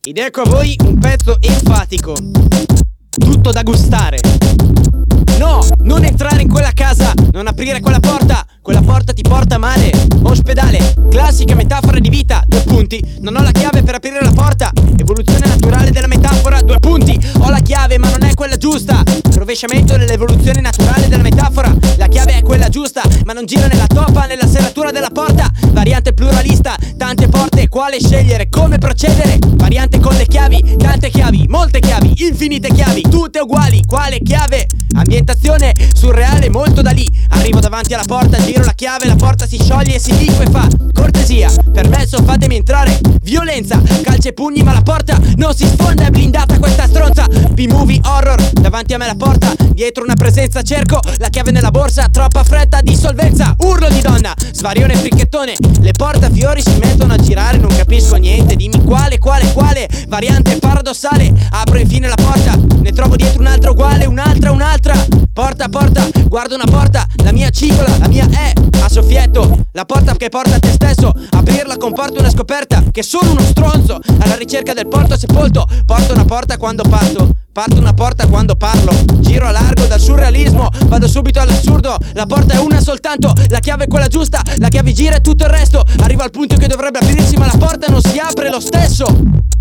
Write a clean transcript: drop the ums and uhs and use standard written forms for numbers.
Ed ecco a voi un pezzo enfatico, tutto da gustare. No, non entrare in quella casa, non aprire quella porta ti porta male. Ospedale, classica metafora di vita, 2 punti. Non ho la chiave per aprire la porta. Evoluzione naturale della metafora, 2 punti. Ho la chiave ma non è quella giusta. Rovesciamento nell'evoluzione naturale della metafora. La chiave è quella giusta ma non gira nella toppa, nella serratura della porta. Variante pluralista, tante porte, quale scegliere, come procedere. Variante con le chiavi, tante chiavi, molte chiavi, infinite chiavi, tutte uguali, quale chiave? Ambientazione surreale, molto da lì. Arrivo davanti alla porta, giro la chiave, la porta si scioglie e si liquefa. Cortesia, permesso, fatemi entrare. Violenza, calci e pugni ma la porta non si sfonda, è blindata questa stronza. B-movie horror, davanti a me la porta, dietro una presenza cerco la chiave nella borsa, troppa fretta, dissolvenza, urlo di donna, svarione fricchettone. Le portafiori si mettono a girare, non capisco niente, dimmi quale, variante paradossale. Apro infine la porta, ne trovo dietro un'altra uguale, un'altra. Porta, guardo una porta, la mia cicola, la mia è a soffietto. La porta che porta a te stesso, aprirla comporta una scoperta, che sono uno stronzo, alla ricerca del porto sepolto. Porto una porta quando parto una porta quando parlo. Giro a largo dal surrealismo, vado subito all'assurdo. La porta è una soltanto, la chiave è quella giusta, la chiave gira e tutto il resto. Arrivo al punto che dovrebbe aprirsi ma la porta non si apre lo stesso.